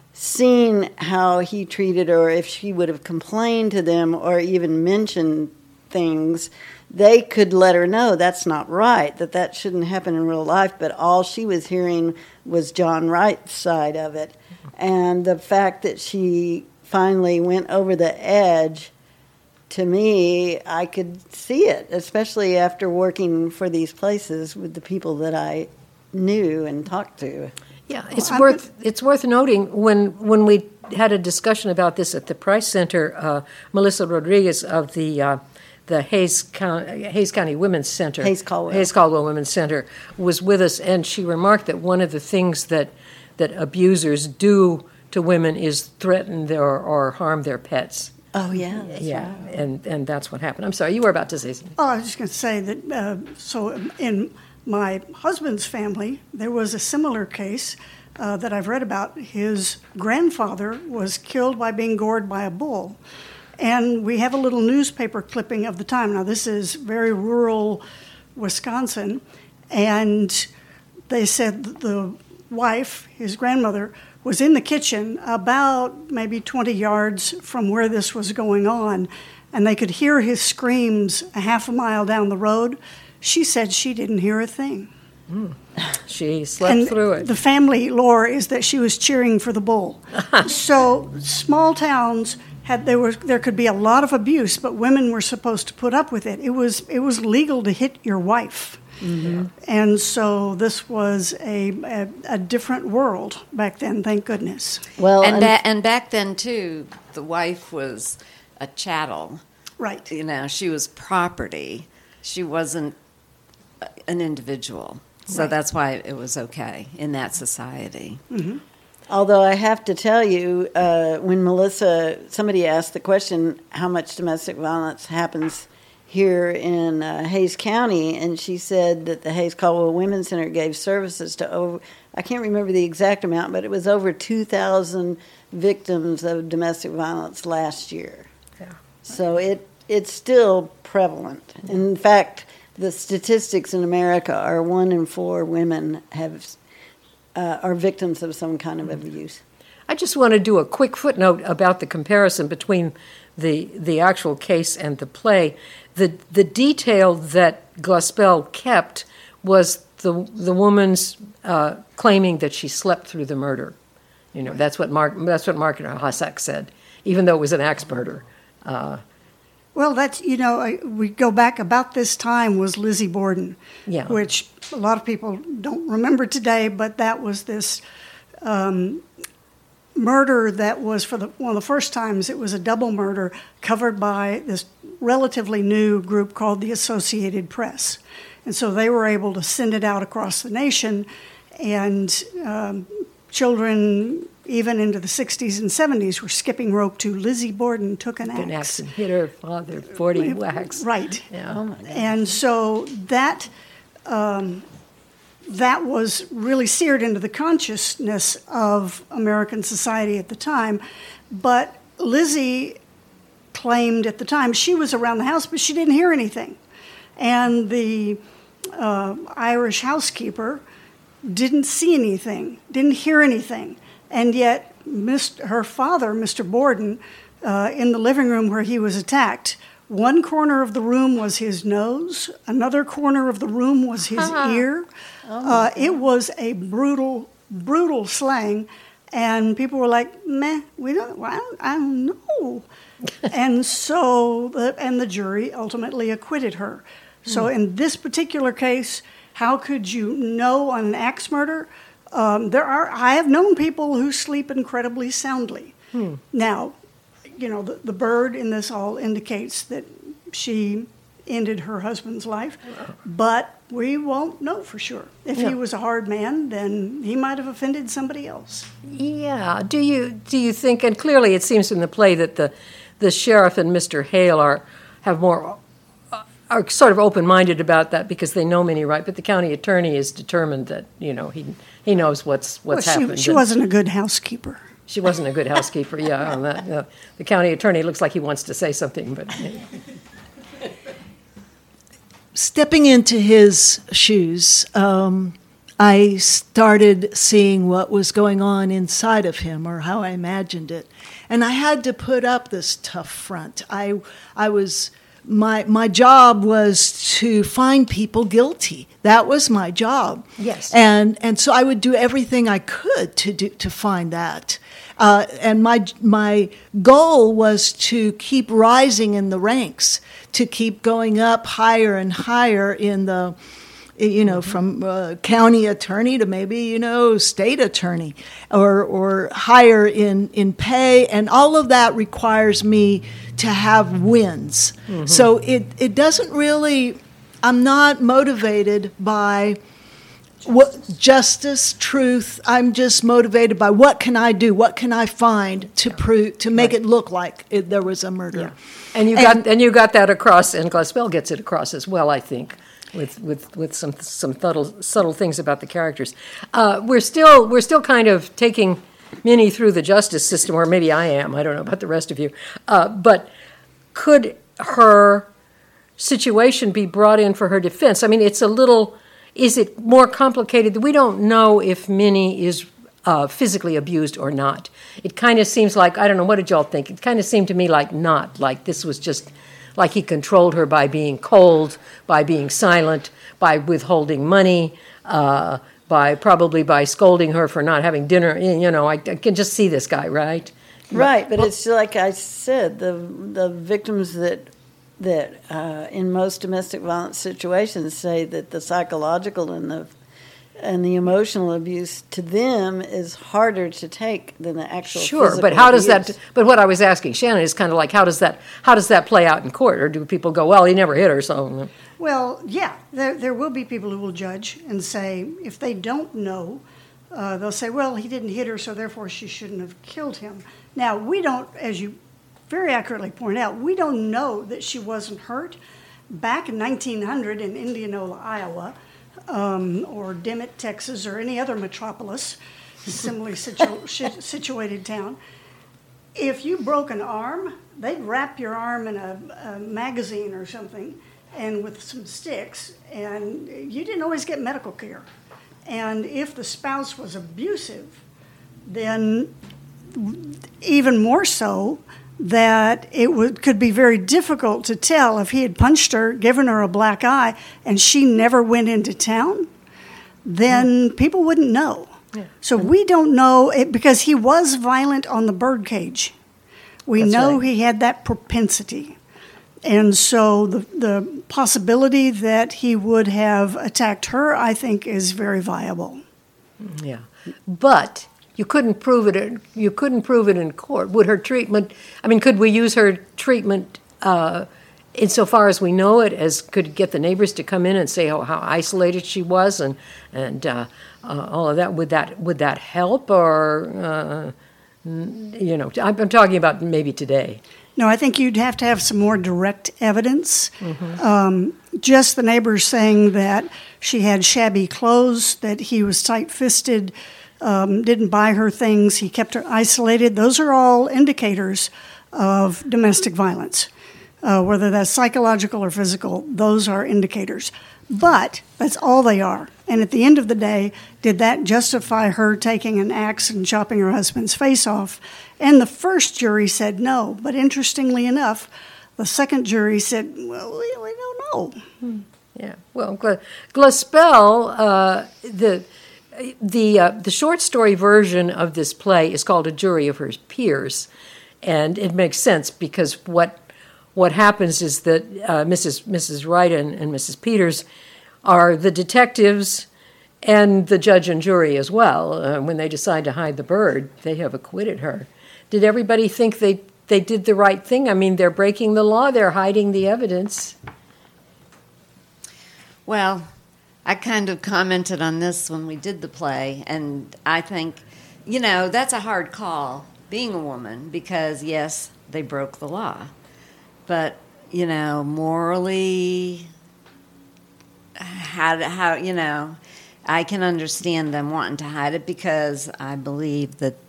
Speaker 7: seen how he treated her, or if she would have complained to them or even mentioned things, they could let her know that's not right, that shouldn't happen in real life. But all she was hearing was John Wright's side of it. And the fact that she finally went over the edge, to me, I could see it, especially after working for these places with the people that I knew and talked to.
Speaker 1: Yeah, it's worth noting when we had a discussion about this at the Price Center, Melissa Rodriguez of the Hays County Women's Center,
Speaker 7: Hays Caldwell
Speaker 1: Women's Center, was with us, and she remarked that one of the things that abusers do to women is threaten or harm their pets.
Speaker 7: Oh, yeah.
Speaker 1: Yeah, right. And that's what happened. I'm sorry, you were about to say something.
Speaker 3: Oh, I was just going to say that, so in my husband's family, there was a similar case that I've read about. His grandfather was killed by being gored by a bull. And we have a little newspaper clipping of the time. Now, this is very rural Wisconsin. And they said the wife, his grandmother, was in the kitchen about maybe 20 yards from where this was going on. And they could hear his screams a half a mile down the road. She said she didn't hear a thing.
Speaker 1: She slept through it.
Speaker 3: The family lore is that she was cheering for the bull. So small towns there could be a lot of abuse, but women were supposed to put up with it. It was legal to hit your wife. Mm-hmm. And so this was a different world back then, thank goodness.
Speaker 5: Well, and back then too, the wife was a chattel.
Speaker 3: Right.
Speaker 5: You know, she was property. She wasn't an individual. So right. That's why it was okay in that society.
Speaker 3: Mm-hmm.
Speaker 7: Although I have to tell you, when somebody asked the question, how much domestic violence happens here in Hays County, and she said that the Hays Caldwell Women's Center gave services to over, I can't remember the exact amount, but it was over 2,000 victims of domestic violence last year.
Speaker 1: Yeah.
Speaker 7: So it's still prevalent. In fact, the statistics in America are 1 in 4 women are victims of some kind of abuse.
Speaker 1: I just want to do a quick footnote about the comparison between the actual case and the play. The detail that Glaspell kept was the woman's claiming that she slept through the murder. You know, that's what Margaret Hossack said, even though it was an axe murder.
Speaker 3: Well, that's, we go back about this time was Lizzie Borden, which a lot of people don't remember today, but that was this murder that was one of the first times. It was a double murder covered by this relatively new group called the Associated Press. And so they were able to send it out across the nation, and children, even into the 60s and 70s, were skipping rope to Lizzie Borden took an axe
Speaker 1: and hit her father 40 whacks.
Speaker 3: Right.
Speaker 1: Yeah.
Speaker 7: Oh my God.
Speaker 3: And so that was really seared into the consciousness of American society at the time. But Lizzie claimed at the time she was around the house, but she didn't hear anything. And the Irish housekeeper didn't see anything, didn't hear anything. And yet her father, Mr. Borden, in the living room where he was attacked, one corner of the room was his nose, another corner of the room was his ear. It was a brutal, brutal slaying, and people were like, "Meh, I don't know." And so, the jury ultimately acquitted her. So in this particular case, how could you know on an axe murder? I have known people who sleep incredibly soundly. Now, the bird in this all indicates that she ended her husband's life, but we won't know for sure. If he was a hard man, then he might have offended somebody else.
Speaker 1: Yeah. Do you think? And clearly, it seems in the play that the sheriff and Mr. Hale are sort of open-minded about that because they know Minnie Wright, but the county attorney is determined that he knows what's happened.
Speaker 3: She wasn't a good housekeeper.
Speaker 1: She wasn't a good housekeeper. Yeah, on that. The county attorney looks like he wants to say something, but.
Speaker 4: Stepping into his shoes, I started seeing what was going on inside of him, or how I imagined it, and I had to put up this tough front. My job was to find people guilty. That was my job.
Speaker 1: Yes.
Speaker 4: And so I would do everything I could to find that. And my goal was to keep rising in the ranks, to keep going up higher and higher in the, from county attorney to maybe, state attorney, or higher in pay. And all of that requires me to have wins. Mm-hmm. So it doesn't really, I'm not motivated by justice, truth. I'm just motivated by what can I do, what can I find to make it look like there was a murder.
Speaker 1: Yeah. And you got that across, and Glaspell gets it across as well, I think, with some subtle things about the characters. We're still kind of taking Minnie through the justice system, or maybe I am. I don't know about the rest of you. But could her situation be brought in for her defense? I mean, is it more complicated? We don't know if Minnie is physically abused or not. It kind of seems like, I don't know, what did y'all think? It kind of seemed to me like not, like this was just, like he controlled her by being cold, by being silent, by withholding money, probably by scolding her for not having dinner. I can just see this guy, right?
Speaker 7: Right, but it's like I said, the victims that in most domestic violence situations say that the psychological and the emotional abuse to them is harder to take than the actual physical
Speaker 1: but how does
Speaker 7: abuse.
Speaker 1: that? But what I was asking Shannon is kind of like how does that play out in court, or do people go, well, he never hit her, so?
Speaker 3: Well, yeah, there will be people who will judge and say if they don't know, they'll say, well, he didn't hit her, so therefore she shouldn't have killed him. Now we don't, as you very accurately point out, we don't know that she wasn't hurt. back in 1900 in Indianola, Iowa, or Dimmitt, Texas, or any other metropolis, similarly situated town, if you broke an arm, they'd wrap your arm in a magazine or something, and with some sticks, and you didn't always get medical care. And if the spouse was abusive, then even more so, that could be very difficult to tell if he had punched her, given her a black eye, and she never went into town, then people wouldn't know. Yeah. So we don't know it because he was violent on the birdcage. We know he had that propensity. And so the possibility that he would have attacked her, I think, is very viable.
Speaker 1: Yeah. But you couldn't prove it. You couldn't prove it in court. Would her treatment? I mean, could we use her treatment insofar as we know it? As could get the neighbors to come in and say how isolated she was and all of that. Would that help? Or I'm talking about maybe today.
Speaker 3: No, I think you'd have to have some more direct evidence. Mm-hmm. Just the neighbors saying that she had shabby clothes, that he was tight-fisted. Didn't buy her things, he kept her isolated. Those are all indicators of domestic violence. Whether that's psychological or physical, those are indicators. But that's all they are. And at the end of the day, did that justify her taking an axe and chopping her husband's face off? And the first jury said no. But interestingly enough, the second jury said, well, we don't know.
Speaker 1: Yeah. Well, Glaspell, the short story version of this play is called A Jury of Her Peers, and it makes sense because what happens is that Mrs. Wright and Mrs. Peters are the detectives and the judge and jury as well. When they decide to hide the bird, they have acquitted her. Did everybody think they did the right thing? I mean, they're breaking the law. They're hiding the evidence.
Speaker 5: Well, I kind of commented on this when we did the play, and I think, that's a hard call, being a woman, because, yes, they broke the law. But, morally, how I can understand them wanting to hide it because I believe that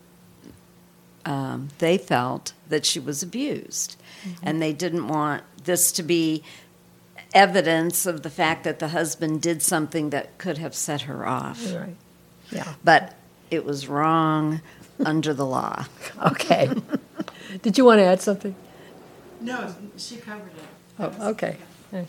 Speaker 5: they felt that she was abused, mm-hmm. and they didn't want this to be evidence of the fact that the husband did something that could have set her off.
Speaker 1: Right. Yeah.
Speaker 5: But it was wrong under the law.
Speaker 1: Okay. Did you want to add something?
Speaker 6: No, she covered it.
Speaker 1: Oh, okay.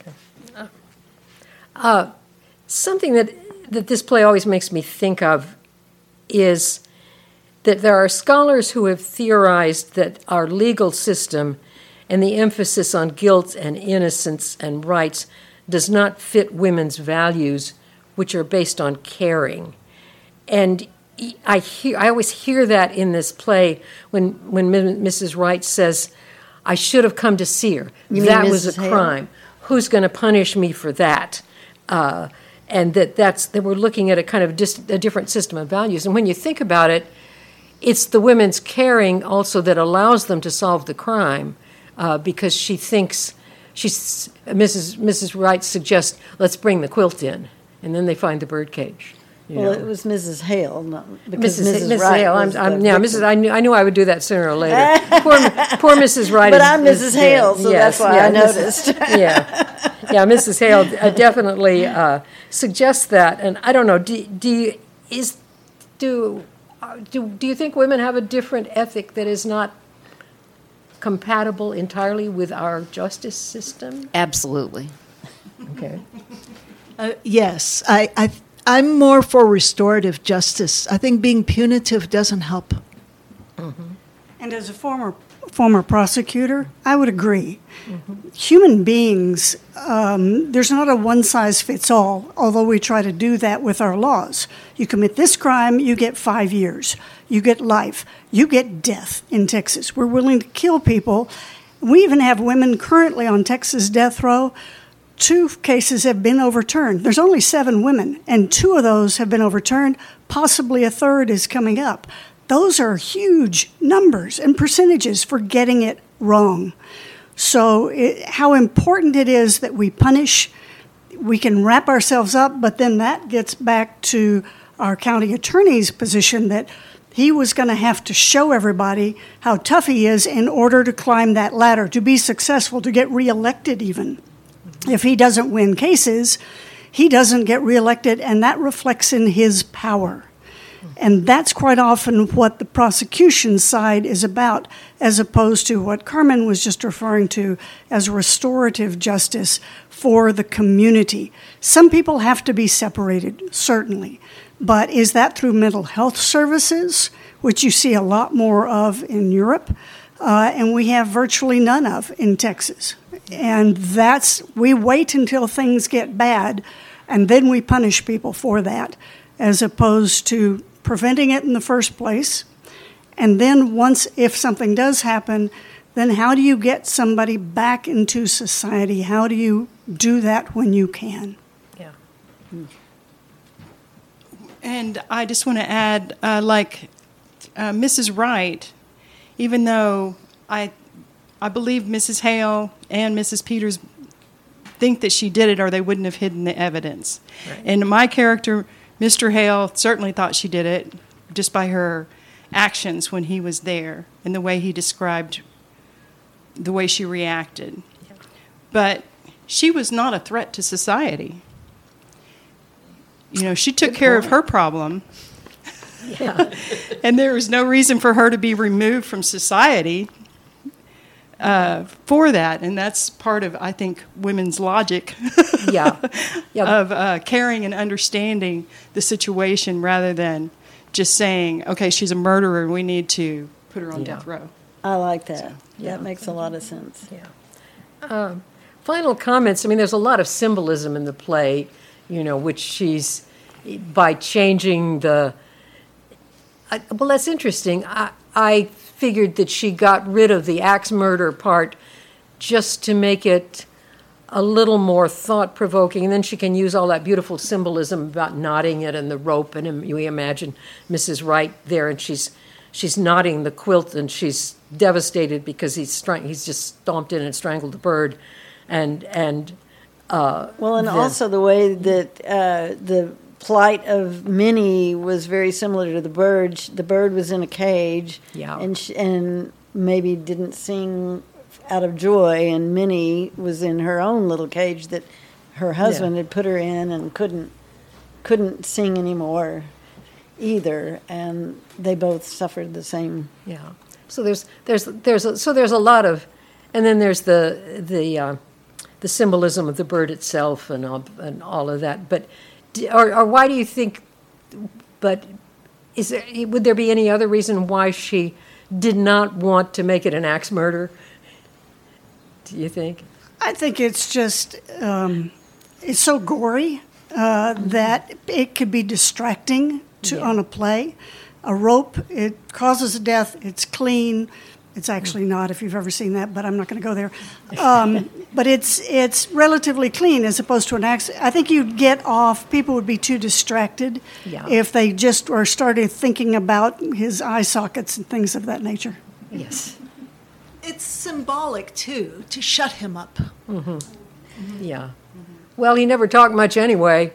Speaker 1: Something that this play always makes me think of is that there are scholars who have theorized that our legal system and the emphasis on guilt and innocence and rights does not fit women's values, which are based on caring. And I always hear that in this play when Mrs. Wright says, I should have come to see her. That was a crime. Who's going to punish me for that? And that we're looking at a kind of a different system of values. And when you think about it, it's the women's caring also that allows them to solve the crime. Because she thinks, Mrs. Wright suggests, let's bring the quilt in, and then they find the birdcage.
Speaker 7: It was Mrs. Hale, not because Mrs.
Speaker 1: Wright. Mrs. I knew I would do that sooner or later. poor Mrs. Wright.
Speaker 7: But I'm Mrs. Hale, so that's why I noticed.
Speaker 1: Mrs. Hale definitely suggests that, and I don't know. Do you think women have a different ethic that is not compatible entirely with our justice system?
Speaker 5: Absolutely.
Speaker 1: Okay.
Speaker 4: Yes, I'm more for restorative justice. I think being punitive doesn't help.
Speaker 3: Mm-hmm. And as a former prosecutor, I would agree. Mm-hmm. Human beings, there's not a one-size-fits-all, although we try to do that with our laws. You commit this crime, you get 5 years. You get life. You get death in Texas. We're willing to kill people. We even have women currently on Texas death row. 2 cases have been overturned. There's only 7 women, and 2 of those have been overturned. Possibly a third is coming up. Those are huge numbers and percentages for getting it wrong. So how important it is that we punish, we can wrap ourselves up, but then that gets back to our county attorney's position that he was going to have to show everybody how tough he is in order to climb that ladder, to be successful, to get reelected even. If he doesn't win cases, he doesn't get reelected, and that reflects in his power. And that's quite often what the prosecution side is about, as opposed to what Carmen was just referring to as restorative justice for the community. Some people have to be separated, certainly. But is that through mental health services, which you see a lot more of in Europe, and we have virtually none of in Texas? And we wait until things get bad, and then we punish people for that, as opposed to preventing it in the first place. And then if something does happen, then how do you get somebody back into society? How do you do that when you can?
Speaker 1: Yeah.
Speaker 6: And I just want to add, Mrs. Wright, even though I believe Mrs. Hale and Mrs. Peters think that she did it or they wouldn't have hidden the evidence. Right. And my character, Mr. Hale, certainly thought she did it just by her actions when he was there and the way he described the way she reacted. Yeah. But she was not a threat to society. You know, she took care of her problem. Yeah. And there was no reason for her to be removed from society for that. And that's part of, I think, women's logic of caring and understanding the situation rather than just saying, okay, she's a murderer, we need to put her on death row.
Speaker 7: I like that. That makes a lot of sense.
Speaker 1: Yeah. Final comments. I mean, there's a lot of symbolism in the play, which she's, by changing well, that's interesting. I figured that she got rid of the axe murder part just to make it a little more thought-provoking, and then she can use all that beautiful symbolism about knotting it and the rope, and we imagine Mrs. Wright there, and she's knotting the quilt, and she's devastated because he's just stomped in and strangled the bird, and
Speaker 7: also the way that the plight of Minnie was very similar to the bird. The bird was in a cage, and maybe didn't sing out of joy, and Minnie was in her own little cage that her husband had put her in and couldn't sing anymore either, and they both suffered the same.
Speaker 1: Yeah. So there's a lot of, and then there's the symbolism of the bird itself and all of that. But or why do you think? But would there be any other reason why she did not want to make it an axe murder? Do you think?
Speaker 3: I think it's just it's so gory that it could be distracting on a play. A rope, it causes a death. It's clean. It's actually not, if you've ever seen that, but I'm not going to go there. But it's relatively clean as opposed to an axe. I think you'd get off. People would be too distracted if they just started thinking about his eye sockets and things of that nature.
Speaker 1: Yes.
Speaker 4: It's symbolic, too, to shut him up.
Speaker 1: Mm-hmm. Yeah. Well, he never talked much anyway.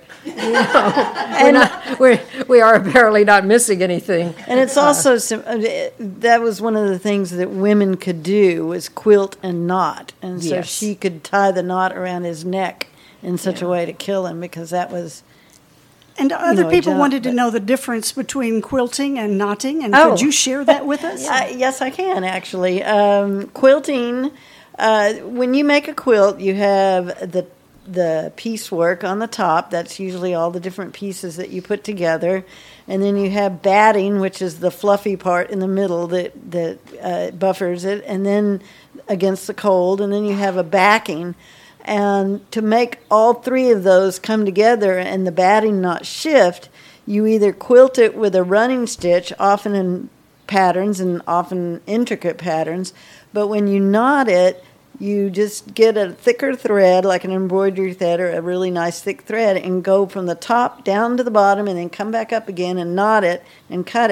Speaker 1: We are apparently not missing anything.
Speaker 7: And it's also, that was one of the things that women could do, was quilt and knot. And so she could tie the knot around his neck in such a way to kill him, because that was...
Speaker 3: And other people wanted to know the difference between quilting and knotting, and could you share that with us?
Speaker 7: Yes, I can, actually. Quilting, when you make a quilt, you have the piecework on the top. That's usually all the different pieces that you put together. And then you have batting, which is the fluffy part in the middle that buffers it, and then against the cold. And then you have a backing. And to make all three of those come together and the batting not shift, you either quilt it with a running stitch, often in patterns and often intricate patterns, but when you knot it, you just get a thicker thread, like an embroidery thread or a really nice thick thread, and go from the top down to the bottom and then come back up again and knot it and cut it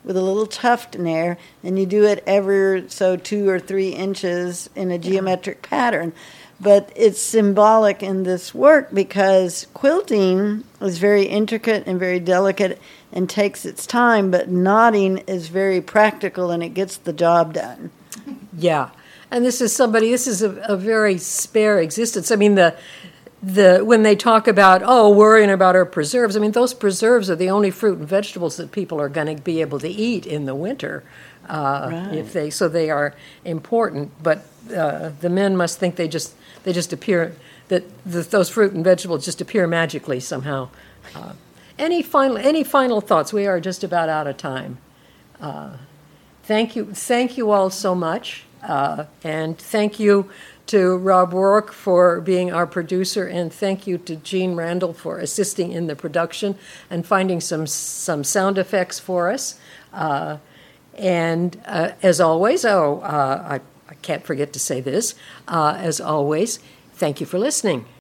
Speaker 7: with a little tuft in there, and you do it ever so 2 or 3 inches in a geometric pattern. But it's symbolic in this work because quilting is very intricate and very delicate and takes its time, but knotting is very practical and it gets the job done.
Speaker 1: Yeah. And this is a very spare existence. I mean, when they talk about, worrying about our preserves, I mean, those preserves are the only fruit and vegetables that people are going to be able to eat in the winter.
Speaker 7: Right.
Speaker 1: So they are important, but the men must think they just appear, that those fruit and vegetables just appear magically somehow. Any final thoughts? We are just about out of time. Thank you all so much, and thank you to Rob Rourke for being our producer, and thank you to Jean Randall for assisting in the production and finding some sound effects for us. And as always, I can't forget to say this, as always, thank you for listening.